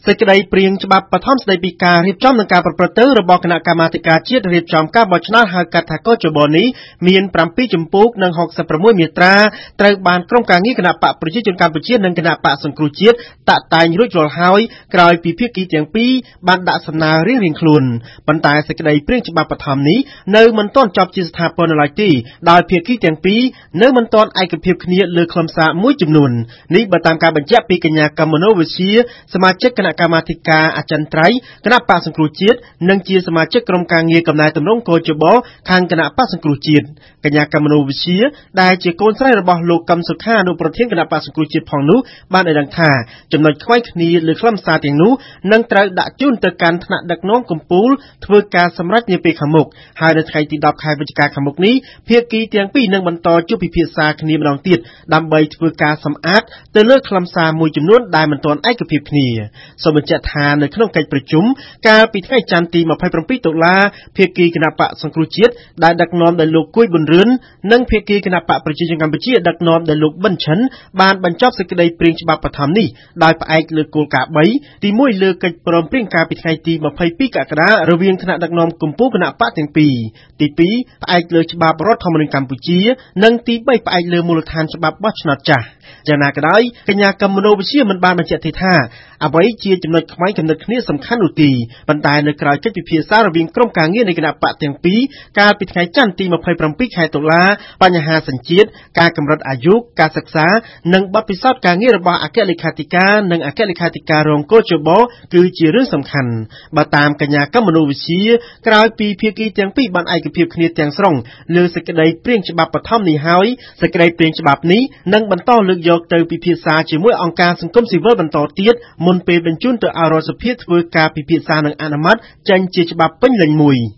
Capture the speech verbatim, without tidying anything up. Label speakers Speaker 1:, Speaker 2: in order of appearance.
Speaker 1: សេចក្តីព្រៀងច្បាប់បឋមស្តីពីការរៀបចំនិងការប្រព្រឹត្តទៅរបស់គណៈកម្មាធិការជាតិរៀបចំការបោះឆ្នោតហៅកាត់ថាកោជបនេះមានប្រាំពីរជំពូកនិងហកសិបប្រាំមួយមាត្រាត្រូវបានក្រុមការងារគណៈបកប្រជាជនកម្ពុជានិងគណៈបកសង្គ្រោះជាតិតាក់តែងរួចរាល់ហើយក្រោយពីភាគីទាំងពីរបានដាក់សំណើរៀងៗខ្លួនប៉ុន្តែសេចក្តីព្រៀងច្បាប់បឋមនេះនៅមិនទាន់ចប់ជាស្ថាពរនៅឡើយទេដោយភាគីទាំងពីរនៅមិនទាន់ឯកភាពគ្នាលើខ្លឹមសារមួយចំនួននេះបើតាមការបញ្ជាក់ពីកញ្ញាកមនោវិជ្ជាសមាជិកគណៈកម្មាធិការអចិន្ត្រៃយ៍គណៈបកសង្គ្រោះជាតិនិងជាសមាជិកក្រុមការងារកំណែតម្រង់កោជបខាងគណៈបកសង្គ្រោះជាតិកញ្ញាកមនោវិជ្ជាដែលជាកូនស្រីរបស់លោកកឹមសុខាអនុប្រធានគណៈបកសង្គ្រោះជាតិផងនោះបានឲ្យដឹងថាចំណុចខ្វែងគ្នាលើខ្លឹមសារទាំងនោះនឹងត្រូវដាក់ជូនទៅកាន់ថ្នាក់ដឹកនាំកំពូលធ្វើការសម្រេចនាពេលខាងមុខហើយនៅថ្ងៃទីដប់ខែវិច្ឆិកាខាងមុខនេះភាគីទាំងពីរនឹងបន្តជួបពិភាក្សាគ្នាម្ដងទៀតដើម្បីធ្វើការសម្អាតទៅលើខ្លឹមសារមួយចំនួនដែលមិនទាន់ឯកភាពគ្នាសូមបញ្ជាក់ថានៅក្នុងកិច្ចប្រជុំកាលពីថ្ងៃច័ន្ទទីម្ភៃប្រាំពីរតុលាភាគីគណៈបកសង្គ្រោះជាតិដែលដឹកនាំដោយលោកគួយប៊ុនរឿននិងភាគីគណៈបកប្រជាជនកម្ពុជាដឹកនាំដោយលោកប៊ិនឈិនបានបញ្ចប់សេចក្តីព្រៀងច្បាប់បឋមនេះដោយផ្អែកលើគោលការណ៍បីទីមួយលើកិច្ចព្រមព្រៀងកាលពីថ្ងៃទីម្ភៃពីរកក្កដារវាងថ្នាក់ដឹកនាំកំពូលគណៈបកទាំងពីរទីពីរផ្អែកលើច្បាប់រដ្ឋធម្មនុញ្ញកម្ពុជានិងទីបីផ្អែកលើមូលដ្ឋានច្បាប់បោះឆ្នោតចាស់យ៉ាងណាក៏ដោយកញ្ញាកមនោវិជ្ជាមិនបានបញ្ជាក់ទេថាអ្វីជាចំណុចខ្វែងគំនិតគ្នាសំខាន់នោះទេប៉ុន្តែនៅក្រៅកិច្ចពិភាក្សារវាងក្រុមការងារនៃគណៈបកទាំងពីរកាលពីថ្ងៃច័ន្ទទីម្ភៃប្រាំពីរខែតុលាបញ្ហាសញ្ជាតិការកម្រិតអាយុការសិក្សានិងបទពិសោធន៍ការងាររបស់អគ្គលេខាធិការនិងអគ្គលេខាធិការរងកោជបគឺជារឿងសំខាន់បើតាមកញ្ញាកមនោវិជ្ជាក្រោយពីភាគីទាំងពីរបានឯកភាពគ្នាទាំងស្រុងលើសេចក្តីព្រៀងច្បាប់បឋមនេះហើយសេចក្តីព្រៀងច្បាប់នេះនឹងបន្តលើកយកទៅពិភាក្សាជាមួយអង្គការសង្គមស៊ីវិលបន្តទៀតមុនពេលបញ្ជូនទៅឲ្យរដ្ឋសភាធ្វើការពិភាក្សានិងអនុម័តចេញជាច្បាប់ពេញលេញមួយ